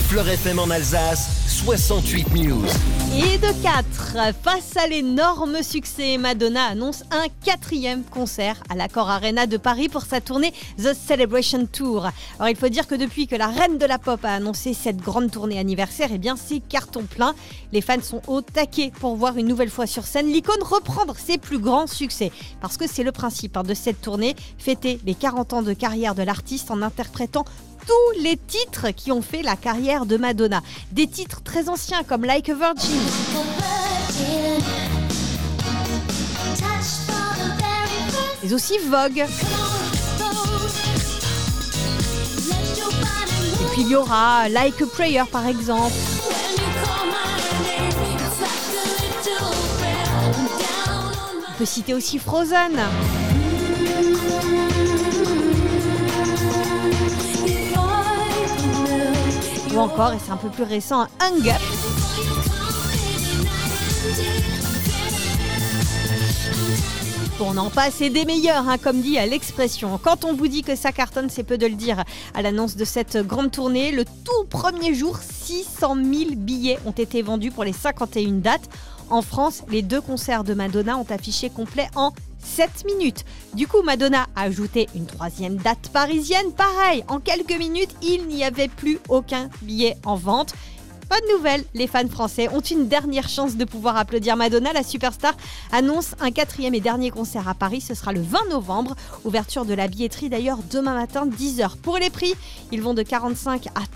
Fleur FM en Alsace, 68 News. Et de 4, face à l'énorme succès, Madonna annonce un 4e concert à l'Accor Arena de Paris pour sa tournée The Celebration Tour. Alors il faut dire que depuis que la reine de la pop a annoncé cette grande tournée anniversaire, eh bien c'est carton plein. Les fans sont au taquet pour voir une nouvelle fois sur scène l'icône reprendre ses plus grands succès. Parce que c'est le principe de cette tournée, fêter les 40 ans de carrière de l'artiste en interprétant tous les titres qui ont fait la carrière de Madonna. Des titres très anciens comme Like a Virgin. Mais aussi Vogue. Et puis il y aura Like a Prayer par exemple. On peut citer aussi Frozen. Ou encore, et c'est un peu plus récent, Hung Up. On en passe et des meilleurs, comme dit l'expression. Quand on vous dit que ça cartonne, c'est peu de le dire. À l'annonce de cette grande tournée, le tout premier jour, 600 000 billets ont été vendus pour les 51 dates. En France, les 2 concerts de Madonna ont affiché complet en 7 minutes. Du coup, Madonna a ajouté une 3e date parisienne. Pareil, en quelques minutes, il n'y avait plus aucun billet en vente. Bonne nouvelle, les fans français ont une dernière chance de pouvoir applaudir Madonna. La superstar annonce un 4e et dernier concert à Paris. Ce sera le 20 novembre. Ouverture de la billetterie d'ailleurs demain matin, 10h. Pour les prix, ils vont de 45 à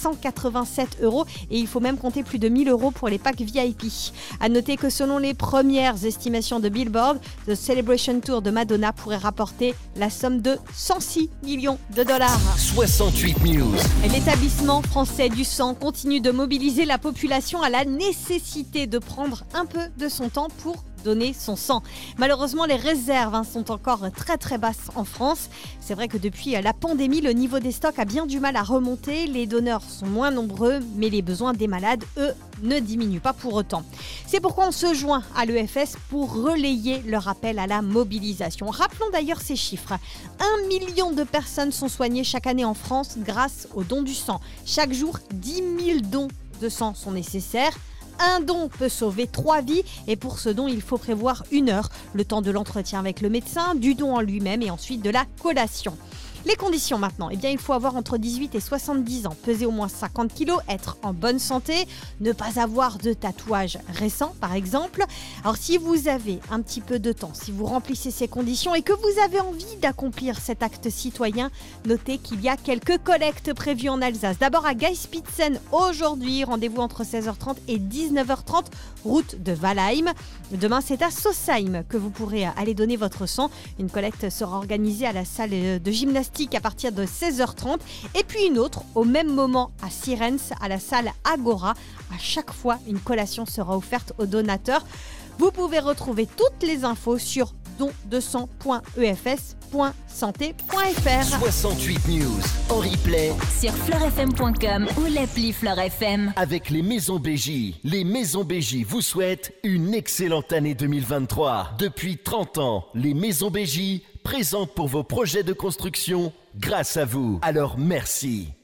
387 € et il faut même compter plus de 1000 € pour les packs VIP. À noter que selon les premières estimations de Billboard, The Celebration Tour de Madonna pourrait rapporter la somme de 106 millions de dollars. 68 News. L'établissement français du sang continue de mobiliser la population à la nécessité de prendre un peu de son temps pour donner son sang. Malheureusement, les réserves sont encore très basses en France. C'est vrai que depuis la pandémie, le niveau des stocks a bien du mal à remonter. Les donneurs sont moins nombreux, mais les besoins des malades, eux, ne diminuent pas pour autant. C'est pourquoi on se joint à l'EFS pour relayer leur appel à la mobilisation. Rappelons d'ailleurs ces chiffres. 1 million de personnes sont soignées chaque année en France grâce aux dons du sang. Chaque jour, 10 000 dons de sang sont nécessaires. Un don peut sauver 3 vies et pour ce don, il faut prévoir 1 heure, le temps de l'entretien avec le médecin, du don en lui-même et ensuite de la collation. Les conditions maintenant, il faut avoir entre 18 et 70 ans, peser au moins 50 kg, être en bonne santé, ne pas avoir de tatouage récent par exemple. Alors si vous avez un petit peu de temps, si vous remplissez ces conditions et que vous avez envie d'accomplir cet acte citoyen, notez qu'il y a quelques collectes prévues en Alsace. D'abord à Geispitzen aujourd'hui, rendez-vous entre 16h30 et 19h30, route de Valheim. Demain c'est à Sausheim que vous pourrez aller donner votre sang. Une collecte sera organisée à la salle de gymnastique à partir de 16h30 et puis une autre au même moment à Sirens à la salle Agora. À chaque fois, une collation sera offerte aux donateurs. Vous pouvez retrouver toutes les infos sur don200.efs.santé.fr. 68 News en replay sur fleurfm.com ou l'appli Fleur FM. avec les Maisons BJ. Les Maisons BJ vous souhaitent une excellente année 2023. Depuis 30 ans, les Maisons BJ présentes pour vos projets de construction grâce à vous. Alors merci.